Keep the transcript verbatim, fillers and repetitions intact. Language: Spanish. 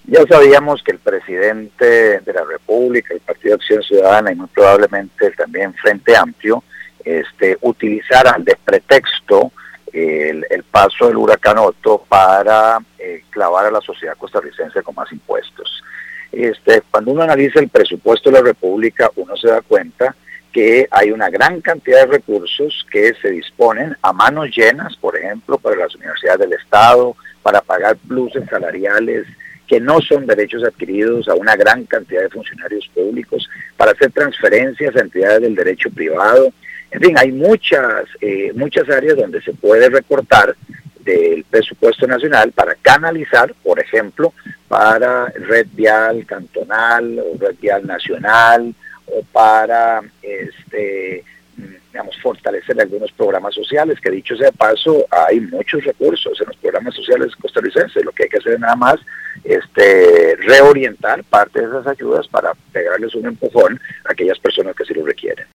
Ya sabíamos que el presidente de la República, el Partido Acción Ciudadana y muy probablemente también Frente Amplio, este, utilizaran de pretexto el, el paso del huracán Otto para eh, clavar a la sociedad costarricense con más impuestos. Este, cuando uno analiza el presupuesto de la República, uno se da cuenta que hay una gran cantidad de recursos que se disponen a manos llenas, por ejemplo, para las universidades del Estado, para pagar pluses salariales que no son derechos adquiridos a una gran cantidad de funcionarios públicos, para hacer transferencias a entidades del derecho privado. En fin, hay muchas, eh, muchas áreas donde se puede recortar del presupuesto nacional para canalizar, por ejemplo, para red vial cantonal o red vial nacional, o para este digamos fortalecer algunos programas sociales, que dicho sea de paso, hay muchos recursos en los programas sociales costarricenses. Lo que hay que hacer es nada más este reorientar parte de esas ayudas para pegarles un empujón a aquellas personas que sí lo requieren.